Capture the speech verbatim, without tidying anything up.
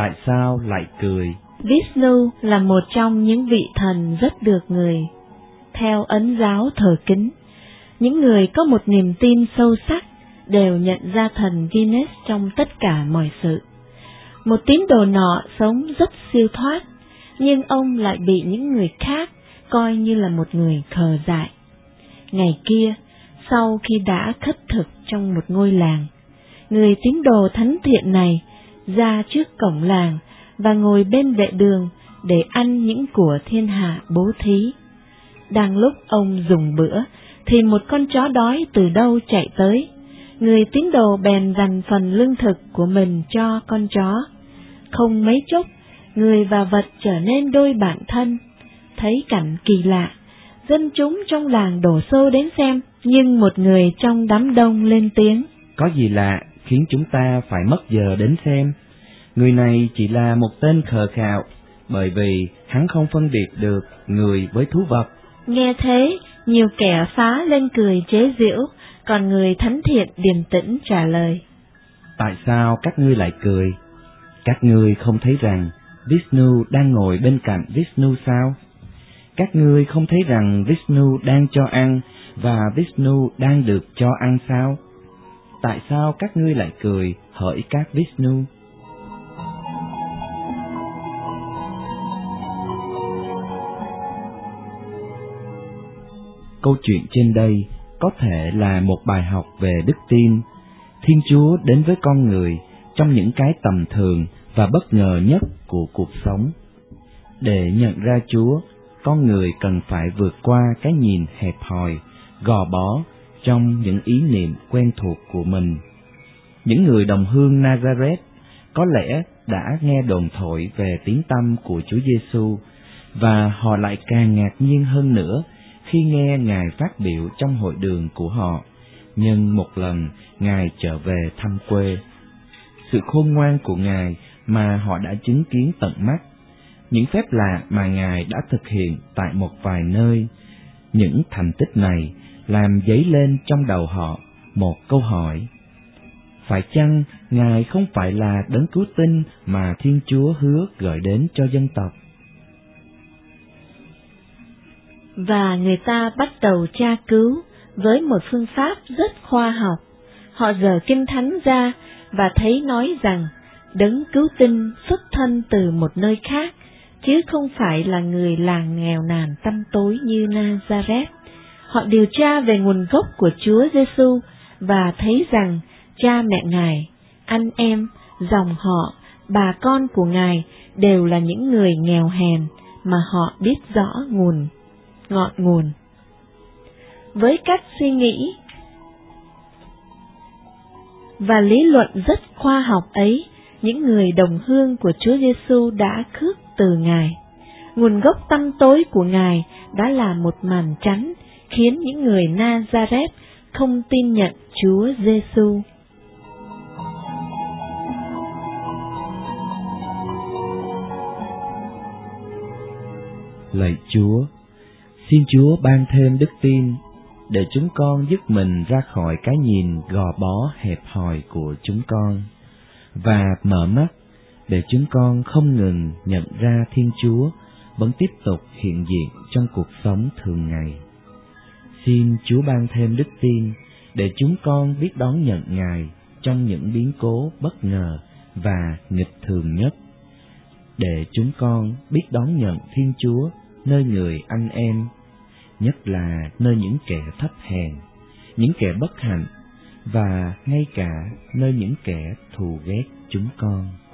Tại sao lại cười? Vishnu là một trong những vị thần rất được người theo Ấn giáo thờ kính. Những người có một niềm tin sâu sắc đều nhận ra thần Ganesh trong tất cả mọi sự. Một tín đồ nọ sống rất siêu thoát, nhưng ông lại bị những người khác coi như là một người khờ dại. Ngày kia, sau khi đã khất thực trong một ngôi làng, người tín đồ thánh thiện này ra trước cổng làng và ngồi bên vệ đường để ăn những của thiên hạ bố thí. Đang lúc ông dùng bữa, thì một con chó đói từ đâu chạy tới. Người tín đồ bèn dành phần lương thực của mình cho con chó. Không mấy chốc, người và vật trở nên đôi bạn thân. Thấy cảnh kỳ lạ, dân chúng trong làng đổ xô đến xem, nhưng một người trong đám đông lên tiếng: Có gì lạ khiến chúng ta phải mất giờ đến xem? Người này chỉ là một tên khờ khạo, bởi vì hắn không phân biệt được người với thú vật. Nghe thế, nhiều kẻ phá lên cười chế giễu, còn người thánh thiện điềm tĩnh trả lời: Tại sao các ngươi lại cười? Các ngươi không thấy rằng Vishnu đang ngồi bên cạnh Vishnu sao? Các ngươi không thấy rằng Vishnu đang cho ăn và Vishnu đang được cho ăn sao? Tại sao các ngươi lại cười hỡi các Vishnu? Câu chuyện trên đây có thể là một bài học về đức tin. Thiên Chúa đến với con người trong những cái tầm thường và bất ngờ nhất của cuộc sống. Để nhận ra Chúa, con người cần phải vượt qua cái nhìn hẹp hòi, gò bó trong những ý niệm quen thuộc của mình. Những người đồng hương Nazareth có lẽ đã nghe đồn thổi về tiếng tăm của Chúa Giêsu, và họ lại càng ngạc nhiên hơn nữa khi nghe Ngài phát biểu trong hội đường của họ, nhân một lần Ngài trở về thăm quê. Sự khôn ngoan của Ngài mà họ đã chứng kiến tận mắt, những phép lạ mà Ngài đã thực hiện tại một vài nơi, những thành tích này làm dấy lên trong đầu họ một câu hỏi: phải chăng Ngài không phải là đấng cứu tinh mà Thiên Chúa hứa gửi đến cho dân tộc? Và người ta bắt đầu tra cứu với một phương pháp rất khoa học. Họ dở Kinh Thánh ra và thấy nói rằng đấng cứu tinh xuất thân từ một nơi khác, chứ không phải là người làng nghèo nàn tăm tối như Nazareth. Họ điều tra về nguồn gốc của Chúa Giêsu và thấy rằng cha mẹ Ngài, anh em, dòng họ, bà con của Ngài đều là những người nghèo hèn mà họ biết rõ nguồn, ngọn nguồn. Với cách suy nghĩ và lý luận rất khoa học ấy, những người đồng hương của Chúa Giêsu đã khước từ Ngài. Nguồn gốc tăm tối của Ngài đã là một màn chắn khiến những người Nazareth không tin nhận Chúa Giêsu. Lạy Chúa, xin Chúa ban thêm đức tin để chúng con dứt mình ra khỏi cái nhìn gò bó hẹp hòi của chúng con, và mở mắt để chúng con không ngừng nhận ra Thiên Chúa vẫn tiếp tục hiện diện trong cuộc sống thường ngày. Xin Chúa ban thêm đức tin để chúng con biết đón nhận Ngài trong những biến cố bất ngờ và nghịch thường nhất, để chúng con biết đón nhận Thiên Chúa nơi người anh em, nhất là nơi những kẻ thấp hèn, những kẻ bất hạnh, và ngay cả nơi những kẻ thù ghét chúng con.